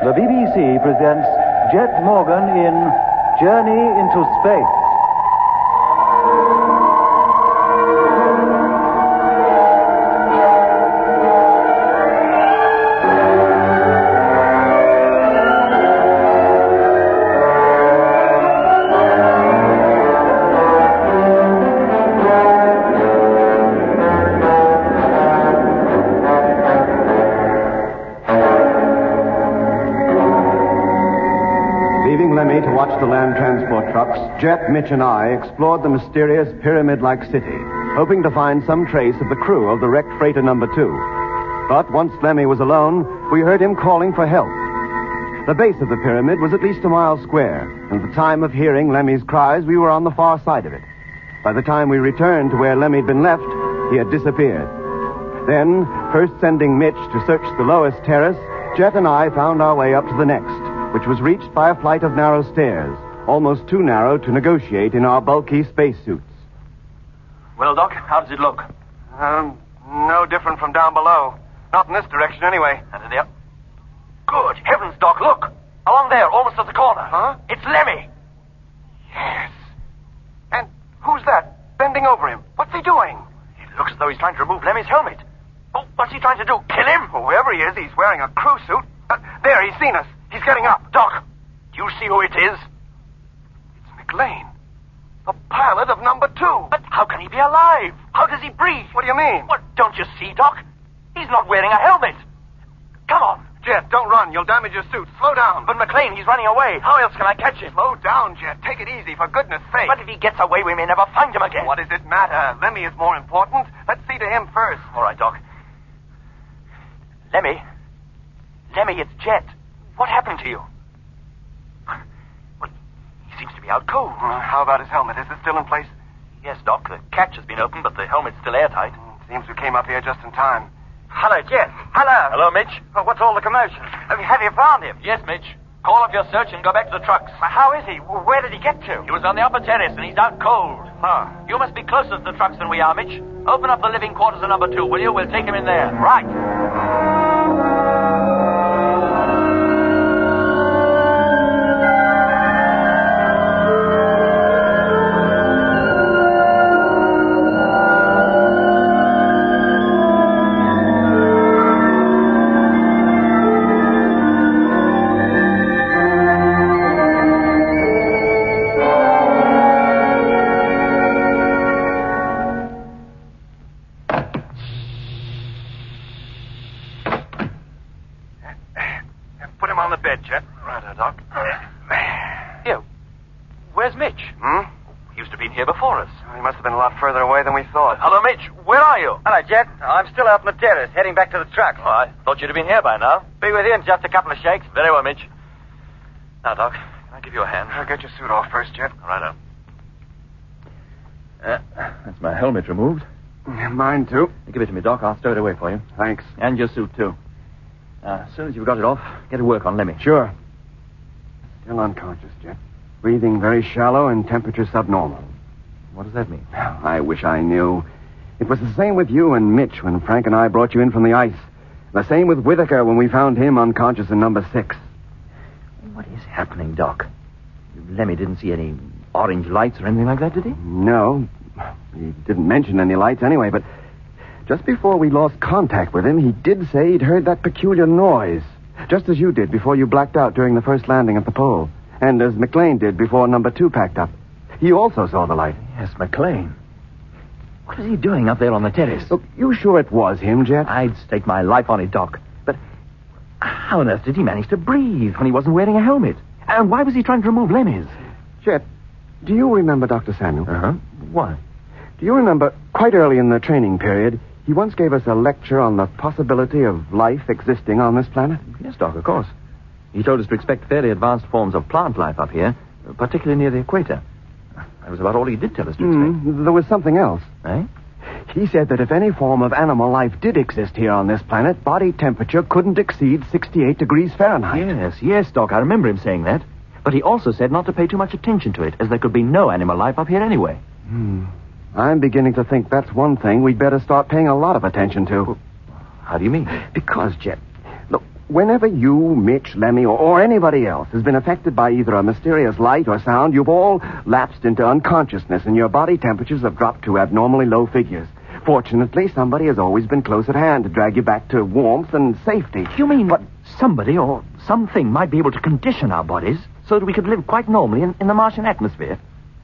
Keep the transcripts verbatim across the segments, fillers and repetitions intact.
The B B C presents Jet Morgan in Journey into Space. To watch the land transport trucks, Jet, Mitch, and I explored the mysterious pyramid-like city, hoping to find some trace of the crew of the wrecked freighter number two. But once Lemmy was alone, we heard him calling for help. The base of the pyramid was at least a mile square, and at the time of hearing Lemmy's cries, we were on the far side of it. By the time we returned to where Lemmy had been left, he had disappeared. Then, first sending Mitch to search the lowest terrace, Jet and I found our way up to the next, which was reached by a flight of narrow stairs, almost too narrow to negotiate in our bulky spacesuits. Well, Doc, how does it look? Um, no different from down below. Not in this direction, anyway. And in the up. Good heavens, Doc, look! Along there, almost at the corner. Huh? It's Lemmy! Yes. And who's that? Bending over him. What's he doing? It looks as though he's trying to remove Lemmy's helmet. Oh, what's he trying to do? Kill him? Well, whoever he is, he's wearing a crew suit. Uh, there, he's seen us. He's getting up. Doc, do you see who it is? It's McLean. The pilot of number two. But how can he be alive? How does he breathe? What do you mean? What, don't you see, Doc? He's not wearing a helmet. Come on. Jet, don't run. You'll damage your suit. Slow down. But McLean, he's running away. How else can I catch him? Slow down, Jet. Take it easy, for goodness sake. But if he gets away, we may never find him again. What does it matter? Lemmy is more important. Let's see to him first. All right, Doc. Lemmy. Lemmy, it's Jet. What happened to you? Well, he seems to be out cold. Uh, how about his helmet? Is it still in place? Yes, Doc. The catch has been opened, but the helmet's still airtight. Mm, seems we came up here just in time. Hello, Jet. Hello. Hello, Mitch. Oh, what's all the commotion? Have you, have you found him? Yes, Mitch. Call off your search and go back to the trucks. How is he? Where did he get to? He was on the upper terrace, and he's out cold. Huh. You must be closer to the trucks than we are, Mitch. Open up the living quarters of number two, will you? We'll take him in there. Right. I'm still out on the terrace, heading back to the truck. Oh, I thought you'd have been here by now. Be with you in just a couple of shakes. Very well, Mitch. Now, Doc, can I give you a hand? I'll get your suit off first, Jet. All right, uh, That's my helmet removed. Mine, too. Give it to me, Doc. I'll stow it away for you. Thanks. And your suit, too. Uh, as soon as you've got it off, get to work on Lemmy. Sure. Still unconscious, Jet. Breathing very shallow and temperature subnormal. What does that mean? I wish I knew. It was the same with you and Mitch when Frank and I brought you in from the ice. The same with Whitaker when we found him unconscious in number six. What is happening, Doc? Lemmy didn't see any orange lights or anything like that, did he? No. He didn't mention any lights anyway, but just before we lost contact with him, he did say he'd heard that peculiar noise, just as you did before you blacked out during the first landing at the pole, and as McLean did before number two packed up. He also saw the light. Yes, McLean. What was he doing up there on the terrace? Look, you sure it was him, Jet? I'd stake my life on it, Doc. But how on earth did he manage to breathe when he wasn't wearing a helmet? And why was he trying to remove Lemmy's? Jet, do you remember Doctor Samuel? Uh-huh. Why? Do you remember, quite early in the training period, he once gave us a lecture on the possibility of life existing on this planet? Yes, Doc, of course. He told us to expect fairly advanced forms of plant life up here, particularly near the equator. That was about all he did tell us to expect. Mm, there was something else. Eh? He said that if any form of animal life did exist here on this planet, body temperature couldn't exceed sixty-eight degrees Fahrenheit. Yes, yes, Doc, I remember him saying that. But he also said not to pay too much attention to it, as there could be no animal life up here anyway. Hmm. I'm beginning to think that's one thing we'd better start paying a lot of attention to. How do you mean? Because, Jet, look, Whenever you, Mitch, Lemmy, or, or anybody else has been affected by either a mysterious light or sound, you've all lapsed into unconsciousness and your body temperatures have dropped to abnormally low figures. Fortunately, somebody has always been close at hand to drag you back to warmth and safety. You mean what? Somebody or something might be able to condition our bodies so that we could live quite normally in, in the Martian atmosphere?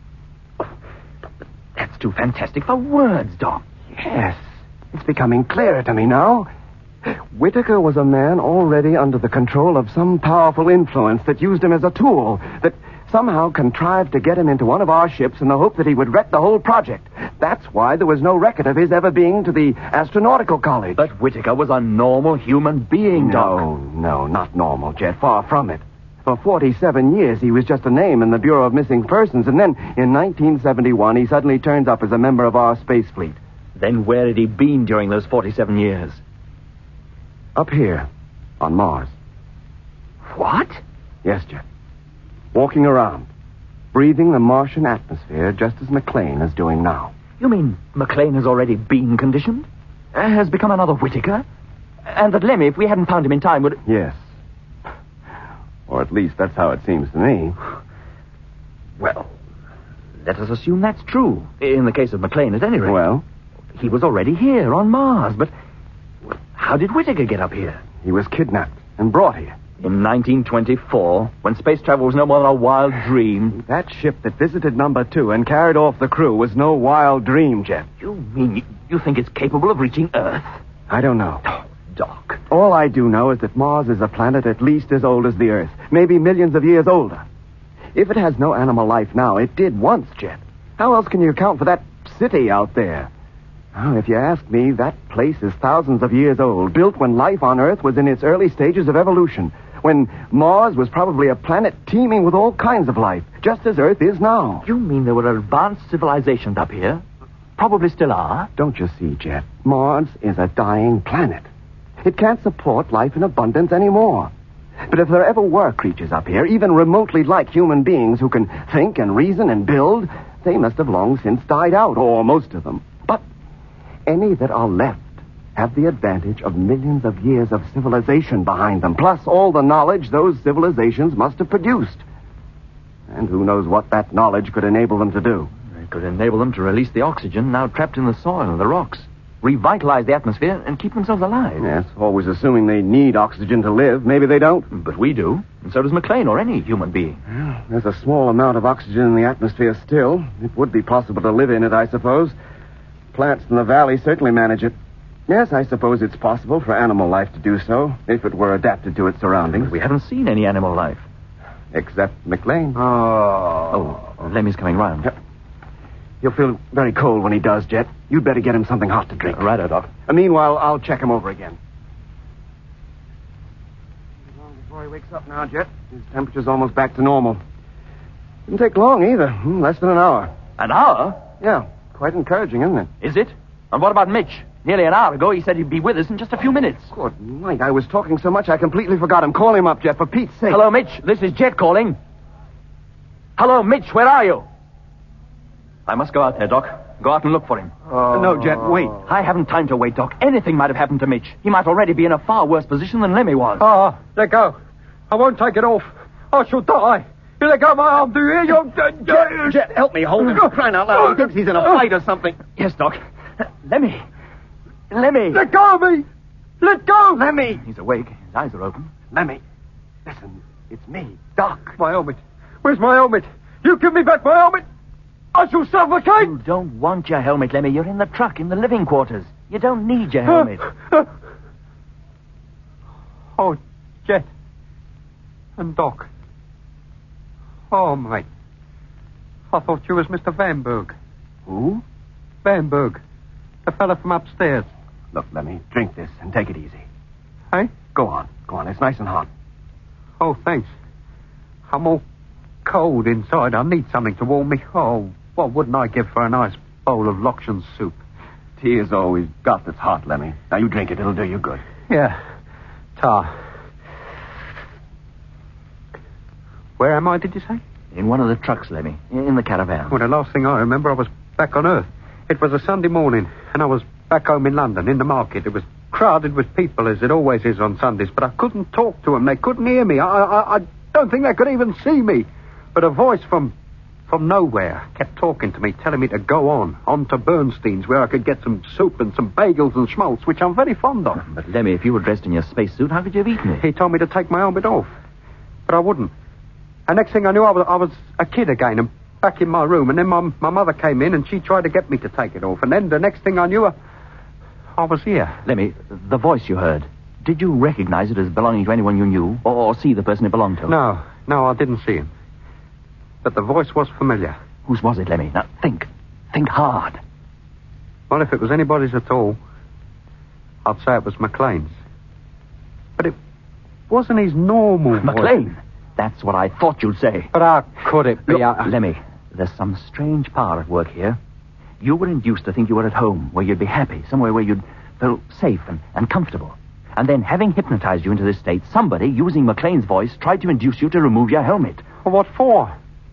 That's too fantastic for words, Doc. Yes, it's becoming clearer to me now. Whitaker was a man already under the control of some powerful influence that used him as a tool, that somehow contrived to get him into one of our ships in the hope that he would wreck the whole project. That's why there was no record of his ever being to the astronautical college. But Whitaker was a normal human being, Doc. No, no, not normal, Jet. Far from it. For forty-seven years, he was just a name in the Bureau of Missing Persons, and then in nineteen seventy-one, he suddenly turns up as a member of our space fleet. Then where had he been during those forty-seven years? Up here, on Mars. What? Yes, Jet. Walking around, breathing the Martian atmosphere just as McLean is doing now. You mean McLean has already been conditioned? Uh, has become another Whitaker? And that Lemmy, if we hadn't found him in time, would... Yes. Or at least that's how it seems to me. Well, let us assume that's true. In the case of McLean, at any rate. Well? He was already here on Mars, but how did Whitaker get up here? He was kidnapped and brought here. In nineteen twenty-four, when space travel was no more than a wild dream. That ship that visited number two and carried off the crew was no wild dream, Jet. You mean you, you think it's capable of reaching Earth? I don't know. Oh, Doc. All I do know is that Mars is a planet at least as old as the Earth, maybe millions of years older. If it has no animal life now, it did once, Jet. How else can you account for that city out there? Oh, if you ask me, that place is thousands of years old, built when life on Earth was in its early stages of evolution, when Mars was probably a planet teeming with all kinds of life, just as Earth is now. You mean there were advanced civilizations up here? Probably still are. Don't you see, Jet? Mars is a dying planet. It can't support life in abundance anymore. But if there ever were creatures up here, even remotely like human beings who can think and reason and build, they must have long since died out, or most of them. But any that are left have the advantage of millions of years of civilization behind them, plus all the knowledge those civilizations must have produced. And who knows what that knowledge could enable them to do. It could enable them to release the oxygen now trapped in the soil and the rocks, revitalize the atmosphere, and keep themselves alive. Yes, always assuming they need oxygen to live. Maybe they don't. But we do, and so does McLean or any human being. Well, there's a small amount of oxygen in the atmosphere still. It would be possible to live in it, I suppose. Plants in the valley certainly manage it. Yes, I suppose it's possible for animal life to do so, if it were adapted to its surroundings. We haven't seen any animal life. Except McLean. Oh. Oh, Lemmy's coming round. Yep. He'll feel very cold when he does, Jet. You'd better get him something hot to drink. Uh, righto, Doc. Uh, meanwhile, I'll check him over again. Long before he wakes up now, Jet. His temperature's almost back to normal. Didn't take long either. Hmm, less than an hour. An hour? Yeah, quite encouraging, isn't it? Is it? And what about Mitch? Nearly an hour ago, he said he'd be with us in just a few minutes. Good night. I was talking so much I completely forgot him. Call him up, Jet, for Pete's sake. Hello, Mitch. This is Jet calling. Hello, Mitch. Where are you? I must go out there, Doc. Go out and look for him. Uh, no, Jet, wait. I haven't time to wait, Doc. Anything might have happened to Mitch. He might already be in a far worse position than Lemmy was. Ah, uh, let go. I won't take it off. I shall die. You let go of my arm, do you hear? You... Jet, Jet, help me. Hold him. Crying out loud. He thinks he's in a fight or something. Yes, Doc. Lemmy. Lemmy. Let go of me. Let go. Lemmy. He's awake. His eyes are open. Lemmy. Listen, it's me, Doc. My helmet. Where's my helmet? You give me back my helmet. I shall suffocate. You don't want your helmet, Lemmy. You're in the truck, in the living quarters. You don't need your helmet. Uh, uh, oh, Jet. And Doc. Oh, mate. I thought you was Mister Vanberg. Who? Vanberg. The fella from upstairs. Look, Lemmy, drink this and take it easy. Hey? Go on. Go on. It's nice and hot. Oh, thanks. I'm all cold inside. I need something to warm me. Oh, what wouldn't I give for a nice bowl of Lokshan soup? Tea is all we've got that's hot, Lemmy. Now you drink it. It'll do you good. Yeah. Tar. Where am I, did you say? In one of the trucks, Lemmy. In the caravan. Well, the last thing I remember, I was back on Earth. It was a Sunday morning, and I was back home in London, in the market. It was crowded with people, as it always is on Sundays, but I couldn't talk to them. They couldn't hear me. I, I, I don't think they could even see me. But a voice from from nowhere kept talking to me, telling me to go on, on to Bernstein's, where I could get some soup and some bagels and schmaltz, which I'm very fond of. But, Lemmy, if you were dressed in your spacesuit, how could you have eaten it? He told me to take my helmet off, but I wouldn't. And next thing I knew, I was, I was a kid again and back in my room. And then my, my mother came in and she tried to get me to take it off. And then the next thing I knew, I, I was here. Lemmy, the voice you heard, did you recognize it as belonging to anyone you knew, or, or see the person it belonged to? No, no, I didn't see him. But the voice was familiar. Whose was it, Lemmy? Now, think. Think hard. Well, if it was anybody's at all, I'd say it was McLean's. But it wasn't his normal McLean? voice. That's what I thought you'd say. But how could it be? Look, I... Lemmy, there's some strange power at work here. You were induced to think you were at home, where you'd be happy, somewhere where you'd feel safe and, and comfortable. And then, having hypnotized you into this state, somebody, using McLean's voice, tried to induce you to remove your helmet. Well, what for?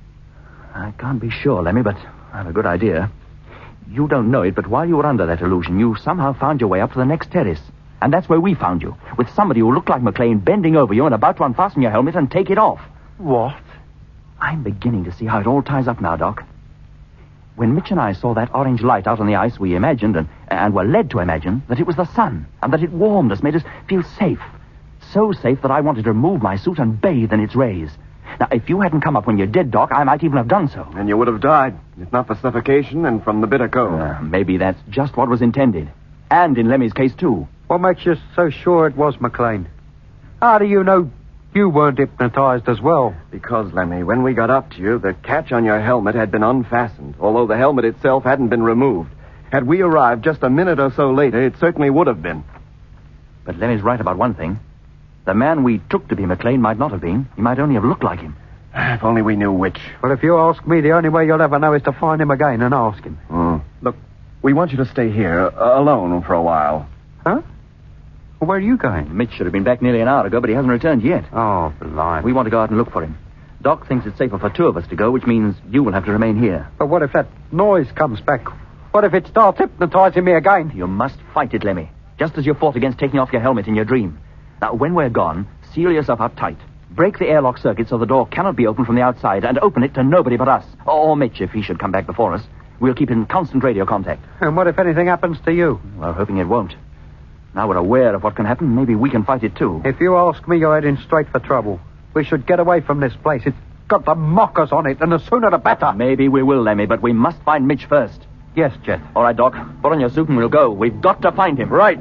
I can't be sure, Lemmy, but I have a good idea. You don't know it, but while you were under that illusion, you somehow found your way up to the next terrace. And that's where we found you, with somebody who looked like McLean bending over you and about to unfasten your helmet and take it off. What? I'm beginning to see how it all ties up now, Doc. When Mitch and I saw that orange light out on the ice, we imagined, and, and were led to imagine, that it was the sun, and that it warmed us, made us feel safe. So safe that I wanted to remove my suit and bathe in its rays. Now, if you hadn't come up when you did, Doc, I might even have done so. And you would have died, if not for suffocation and from the bitter cold. Uh, maybe that's just what was intended. And in Lemmy's case, too. What makes you so sure it was McLean? How do you know you weren't hypnotized as well? Because, Lemmy, when we got up to you, the catch on your helmet had been unfastened, although the helmet itself hadn't been removed. Had we arrived just a minute or so later, it certainly would have been. But Lemmy's right about one thing. The man we took to be McLean might not have been. He might only have looked like him. If only we knew which. Well, if you ask me, the only way you'll ever know is to find him again and ask him. Mm. Look, we want you to stay here, uh, alone for a while. Huh? Well, where are you going? Mitch should have been back nearly an hour ago, but he hasn't returned yet. Oh, blimey. We want to go out and look for him. Doc thinks it's safer for two of us to go, which means you will have to remain here. But what if that noise comes back? What if it starts hypnotizing me again? You must fight it, Lemmy. Just as you fought against taking off your helmet in your dream. Now, when we're gone, seal yourself up tight. Break the airlock circuit so the door cannot be opened from the outside, and open it to nobody but us. Or Mitch, if he should come back before us. We'll keep in constant radio contact. And what if anything happens to you? Well, hoping it won't. Now we're aware of what can happen, maybe we can fight it too. If you ask me, you're heading straight for trouble. We should get away from this place. It's got the mockers on it, and the sooner the better. Maybe we will, Lemmy, but we must find Mitch first. Yes, Jet. All right, Doc. Put on your suit and we'll go. We've got to find him. Right.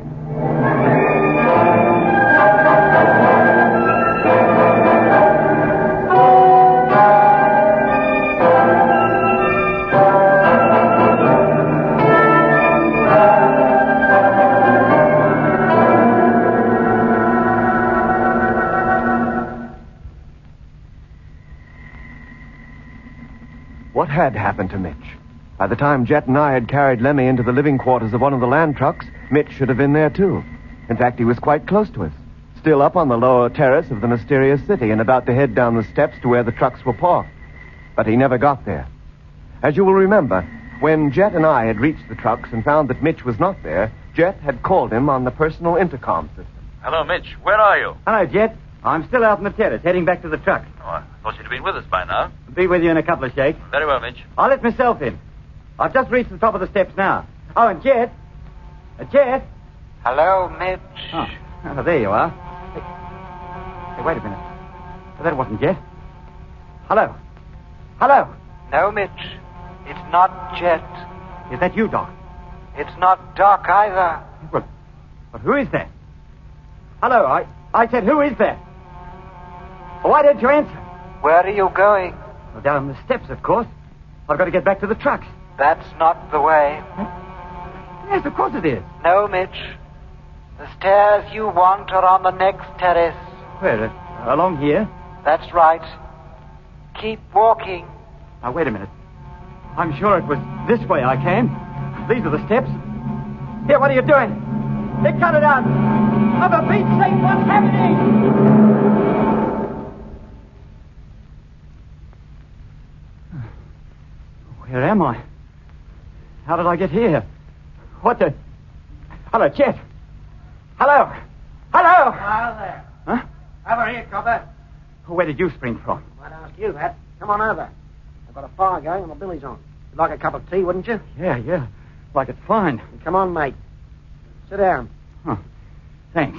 What had happened to Mitch? By the time Jet and I had carried Lemmy into the living quarters of one of the land trucks, Mitch should have been there, too. In fact, he was quite close to us, still up on the lower terrace of the mysterious city and about to head down the steps to where the trucks were parked. But he never got there. As you will remember, when Jet and I had reached the trucks and found that Mitch was not there, Jet had called him on the personal intercom system. Hello, Mitch. Where are you? Hello, Jet. I'm still out on the terrace, heading back to the truck. Oh, I thought you'd been with us by now. Be with you in a couple of shakes. Very well, Mitch. I'll let myself in. I've just reached the top of the steps now. Oh, and Jet. Uh, Jet. Hello, Mitch. Oh, oh, there you are. Hey, hey, wait a minute. Oh, that wasn't Jet. Hello. Hello. No, Mitch. It's not Jet. Is that you, Doc? It's not Doc either. Well, but who is that? Hello, I, I said, who is that? Why didn't you answer? Where are you going? Well, down the steps, of course. I've got to get back to the trucks. That's not the way. Yes, of course it is. No, Mitch. The stairs you want are on the next terrace. Where? Uh, along here? That's right. Keep walking. Now, wait a minute. I'm sure it was this way I came. These are the steps. Here, what are you doing? They cut it out. Oh, for Pete's sake, what's happening? Where am I? How did I get here? What the... Hello, Jet. Hello. Hello. Hello there. Huh? Over here, copper. Where did you spring from? I'd ask you that. Come on over. I've got a fire going and my billy's on. You'd like a cup of tea, wouldn't you? Yeah, yeah. Like it fine. Come on, mate. Sit down. Huh. Thanks.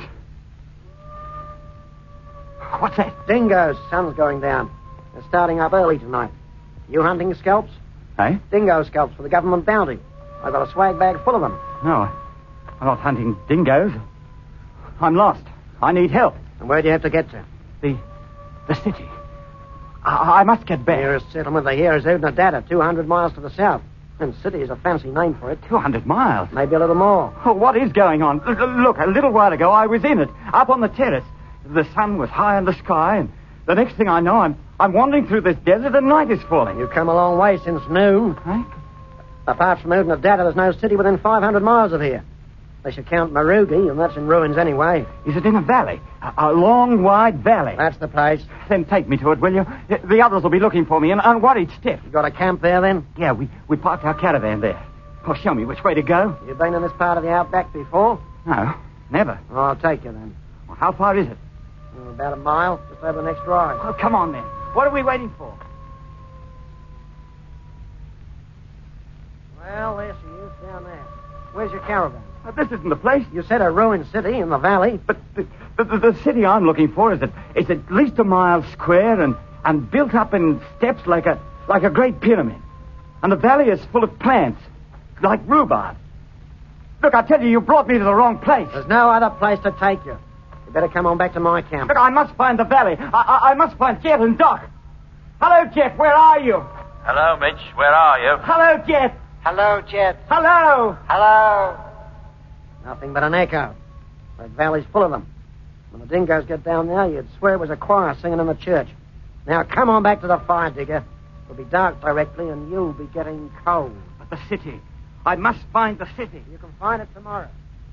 What's that? Dingoes. Sun's going down. They're starting up early tonight. You hunting scalps? Eh? Dingo scalps for the government bounty. I've got a swag bag full of them. No, I'm not hunting dingoes. I'm lost. I need help. And where do you have to get to? The the city. I, I must get back. Nearest settlement they hear is Udnadada, two hundred miles to the south. And city is a fancy name for it. two hundred miles? Maybe a little more. Oh, what is going on? L- l- look, a little while ago I was in it, up on the terrace. The sun was high in the sky, and the next thing I know, I'm I'm wandering through this desert and night is falling. You've come a long way since noon. Eh? Apart from Udnadada, there's no city within five hundred miles of here. They should count Marugi, and that's in ruins anyway. Is it in a valley? A, a long, wide valley? That's the place. Then take me to it, will you? The others will be looking for me in unworried steps. You got a camp there, then? Yeah, we, we parked our caravan there. Oh, show me which way to go. You've been in this part of the outback before? No, never. Oh, I'll take you, then. Well, how far is it? Oh, about a mile, just over the next drive. Oh, come on, then. What are we waiting for? Well, there she is, down there. Where's your caravan? Uh, this isn't the place. You said a ruined city in the valley. But the, the, the, the city I'm looking for is at, is at least a mile square and, and built up in steps like a like a great pyramid. And the valley is full of plants, like rhubarb. Look, I tell you, you brought me to the wrong place. There's no other place to take you. You better come on back to my camp. Look, I must find the valley. I, I, I must find Jet and Doc. Hello, Jet. Where are you? Hello, Mitch. Where are you? Hello, Jet. Hello, Jet. Hello. Hello. Nothing but an echo. That valley's full of them. When the dingoes get down there, you'd swear it was a choir singing in the church. Now, come on back to the fire, Digger. It'll be dark directly, and you'll be getting cold. But the city. I must find the city. You can find it tomorrow.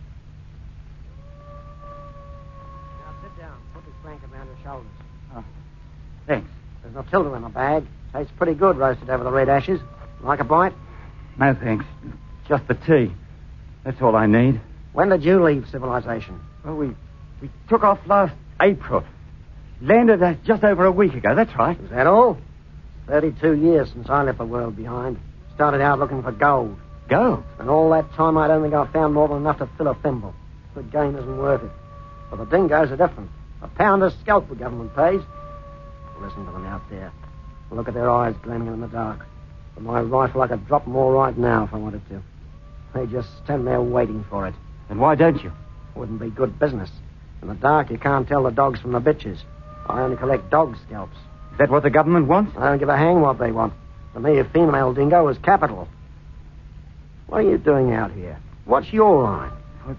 Now, sit down. Put this blanket around your shoulders. Oh, thanks. There's Matilda in the bag. Tastes pretty good roasted over the red ashes. Like a bite? No, thanks. Just the tea. That's all I need. When did you leave civilization? Well, we we took off last April. Landed uh, just over a week ago. That's right. Is that all? Thirty-two years since I left the world behind. Started out looking for gold. Gold? And all that time, I don't think I found more than enough to fill a thimble. The game isn't worth it. But the dingoes are different. A pound a scalp the government pays. Listen to them out there. Look at their eyes gleaming in the dark. With my rifle, I could drop them all right now if I wanted to. They just stand there waiting for it. Then why don't you? Wouldn't be good business. In the dark, you can't tell the dogs from the bitches. I only collect dog scalps. Is that what the government wants? I don't give a hang what they want. To me, a female dingo is capital. What are you doing out here? What's your line?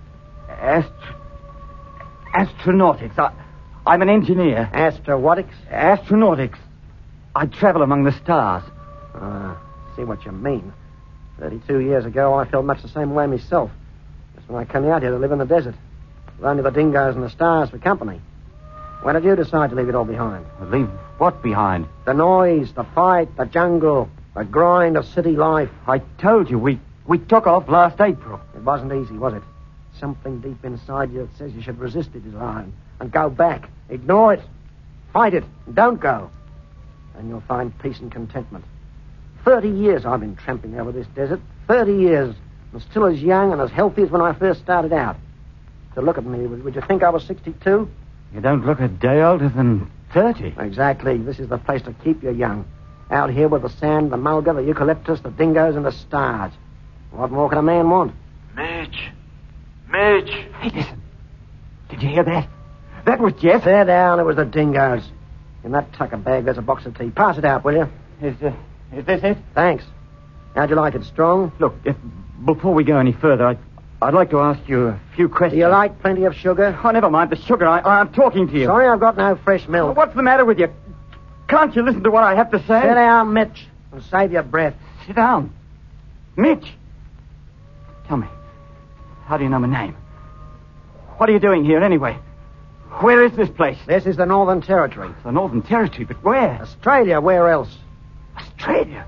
Ast- astronautics. I, I'm an engineer. Astronautics? Astronautics. I travel among the stars. Ah, see what you mean. Thirty-two years ago, I felt much the same way myself. Just when I came out here to live in the desert. With only the dingoes and the stars for company. When did you decide to leave it all behind? Leave what behind? The noise, the fight, the jungle, the grind of city life. I told you, we, we took off last April. It wasn't easy, was it? Something deep inside you that says you should resist it, desire, and go back. Ignore it. Fight it. And don't go. And you'll find peace and contentment. Thirty years I've been tramping over this desert. Thirty years. And still as young and as healthy as when I first started out. To look at me, would you think I was sixty-two? You don't look a day older than thirty. Exactly. This is the place to keep you young. Out here with the sand, the mulga, the eucalyptus, the dingoes, and the stars. What more can a man want? Mitch. Mitch. Hey, listen. Did you hear that? That was Jeff. Sit down. It was the dingoes. In that tucker bag, there's a box of tea. Pass it out, will you? Is, uh, is this it? Thanks. How'd you like it? Strong? Look, if, before we go any further, I'd, I'd like to ask you a few questions. Do you like plenty of sugar? Oh, never mind the sugar. I, I'm talking to you. Sorry, I've got no fresh milk. What's the matter with you? Can't you listen to what I have to say? Sit down, Mitch, and save your breath. Sit down. Mitch. Tell me, how do you know my name? What are you doing here, anyway? Where is this place? This is the Northern Territory. The Northern Territory, but where? Australia, where else? Australia?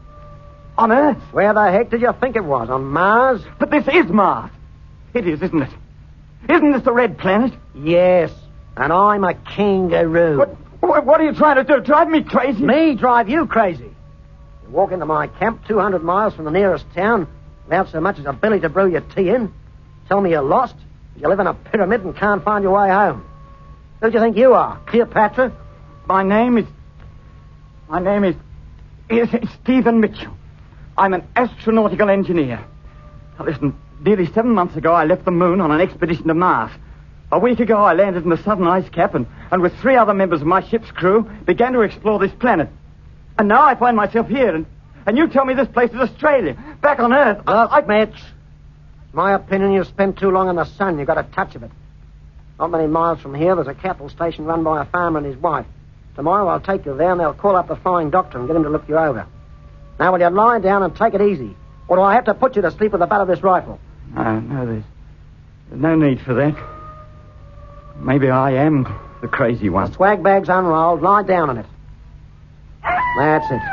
On Earth? Where the heck did you think it was? On Mars? But this is Mars. It is, isn't it? Isn't this the Red Planet? Yes, and I'm a kangaroo. What, what, what are you trying to do? Drive me crazy? Me drive you crazy. You walk into my camp two hundred miles from the nearest town without so much as a billy to brew your tea in. Tell me you're lost. You live in a pyramid and can't find your way home. Who do you think you are, Cleopatra? My name is... My name is... is Stephen Mitchell. I'm an astronautical engineer. Now listen, nearly seven months ago I left the moon on an expedition to Mars. A week ago I landed in the southern ice cap and, and with three other members of my ship's crew began to explore this planet. And now I find myself here, and, and you tell me this place is Australia. Back on Earth. Look, I... Mitch, it's my opinion you've spent too long in the sun. You've got a touch of it. Not many miles from here, there's a cattle station run by a farmer and his wife. Tomorrow I'll take you there, and they'll call up the flying doctor and get him to look you over. Now, will you lie down and take it easy? Or do I have to put you to sleep with the butt of this rifle? No, no, there's, there's no need for that. Maybe I am the crazy one. The swag bag's unrolled. Lie down on it. That's it.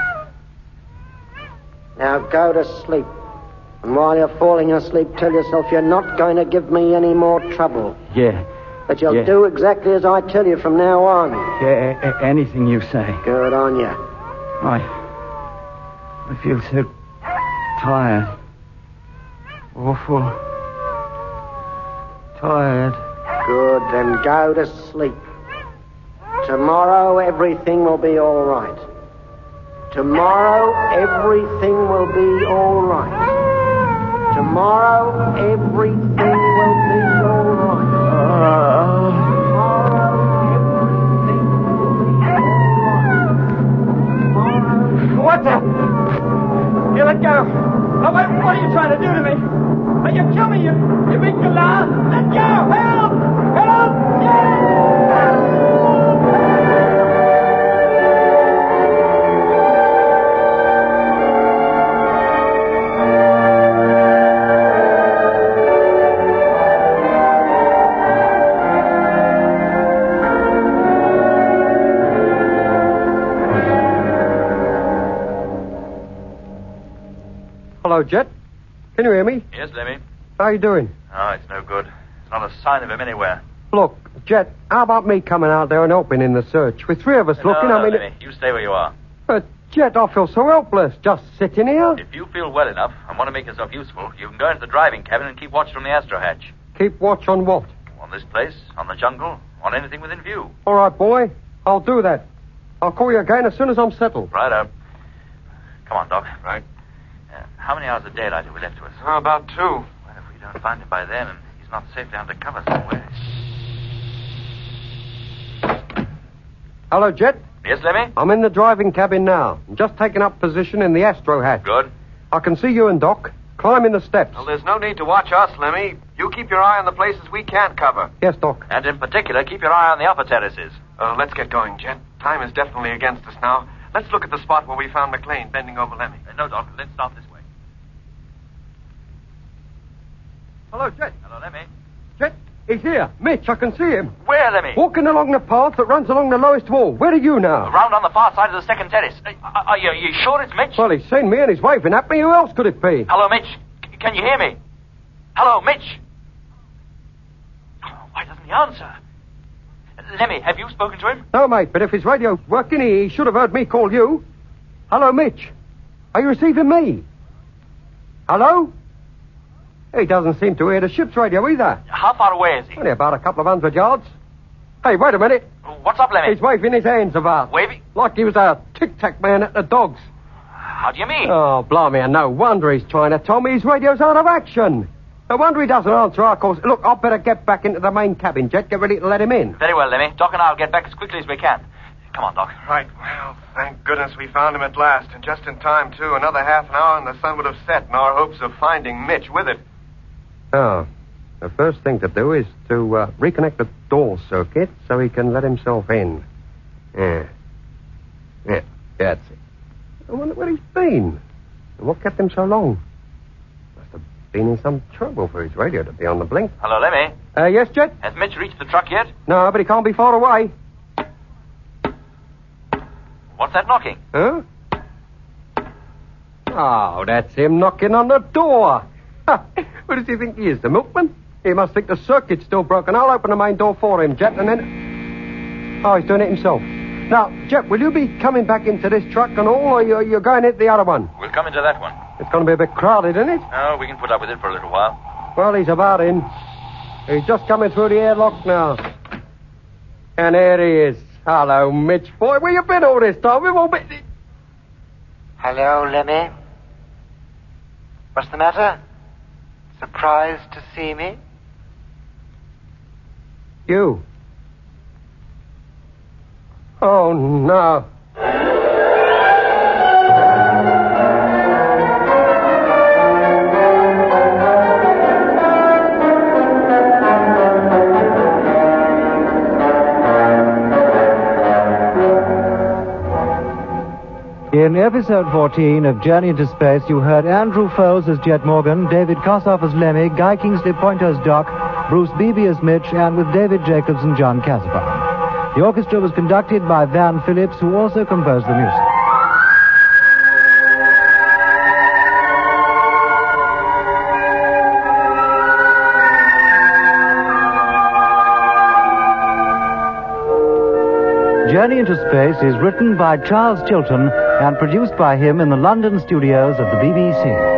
Now go to sleep. And while you're falling asleep, tell yourself you're not going to give me any more trouble. Yeah. But you'll yeah. do exactly as I tell you from now on. Yeah, a- a- anything you say. Good on you. I... I feel so tired. Awful. Tired. Good, then go to sleep. Tomorrow everything will be all right. Tomorrow everything will be all right. Tomorrow everything will be all right. Tomorrow everything will be all right. What the? You let go. Oh, what, what are you trying to do to me? Are you kill me, you, you big galah? Let go! Help! Help! Hello, Jet. Can you hear me? Yes, Lemmy. How you doing? Oh, it's no good. There's not a sign of him anywhere. Look, Jet, how about me coming out there and helping in the search? With three of us no, looking, no, I mean... Lemmy. You stay where you are. But, Jet, I feel so helpless, just sitting here. If you feel well enough and want to make yourself useful, you can go into the driving cabin and keep watch from the astro hatch. Keep watch on what? On this place, on the jungle, on anything within view. All right, boy. I'll do that. I'll call you again as soon as I'm settled. Righto. Come on, Doc. Right. Uh, how many hours of daylight have we left to us? How about two? Well, if we don't find him by then and he's not safely under cover somewhere. Hello, Jet. Yes, Lemmy? I'm in the driving cabin now. I'm just taking up position in the astro hatch. Good. I can see you and Doc. Climb in the steps. Well, there's no need to watch us, Lemmy. You keep your eye on the places we can't cover. Yes, Doc. And in particular, keep your eye on the upper terraces. Uh, let's get going, Jet. Time is definitely against us now. Let's look at the spot where we found McLean bending over Lemmy. Uh, no, Doc. Let's start this way. Hello, Jet. Hello, Lemmy. Jet, he's here. Mitch, I can see him. Where, Lemmy? Walking along the path that runs along the lowest wall. Where are you now? Around on the far side of the second terrace. Uh, are you, are you sure it's Mitch? Well, he's seen me and he's waving at me. Who else could it be? Hello, Mitch. C- can you hear me? Hello, Mitch. Oh, why doesn't he answer? Lemmy, have you spoken to him? No, mate, but if his radio's working, he should have heard me call you. Hello, Mitch. Are you receiving me? Hello? He doesn't seem to hear the ship's radio either. How far away is he? Only about a couple of hundred yards. Hey, wait a minute. What's up, Lemmy? He's waving his hands about. Waving? Like he was a tic-tac man at the dogs. How do you mean? Oh, blimey, and no wonder he's trying to tell me his radio's out of action. No wonder he doesn't answer our calls. Look, I'd better get back into the main cabin, Jet. Get ready to let him in. Very well, Lemmy. Doc and I'll get back as quickly as we can. Come on, Doc. Right. Well, thank goodness we found him at last. And just in time, too. Another half an hour and the sun would have set in our hopes of finding Mitch with it. Oh, the first thing to do is to uh, reconnect the door circuit so he can let himself in. Yeah. Yeah, that's it. I wonder where he's been. And what kept him so long? Must have been in some trouble for his radio to be on the blink. Hello, Lemmy. Uh, yes, Jet? Has Mitch reached the truck yet? No, but he can't be far away. What's that knocking? Huh? Oh, that's him knocking on the door. Who does he think he is, the milkman? He must think the circuit's still broken. I'll open the main door for him, Jet, and then... Oh, he's doing it himself. Now, Jet, will you be coming back into this truck and all, or you're, you're going into the other one? We'll come into that one. It's going to be a bit crowded, isn't it? No, we can put up with it for a little while. Well, he's about in. He's just coming through the airlock now. And there he is. Hello, Mitch, boy. Where you been all this time? We've all been... Hello, Lemmy. What's the matter? Surprised to see me? You. Oh, no. In episode fourteen of Journey into Space, you heard Andrew Foles as Jet Morgan, David Kossoff as Lemmy, Guy Kingsley Pointer as Doc, Bruce Beebe as Mitch, and with David Jacobs and John Casabon. The orchestra was conducted by Van Phillips, who also composed the music. Journey into Space is written by Charles Chilton and produced by him in the London studios of the B B C.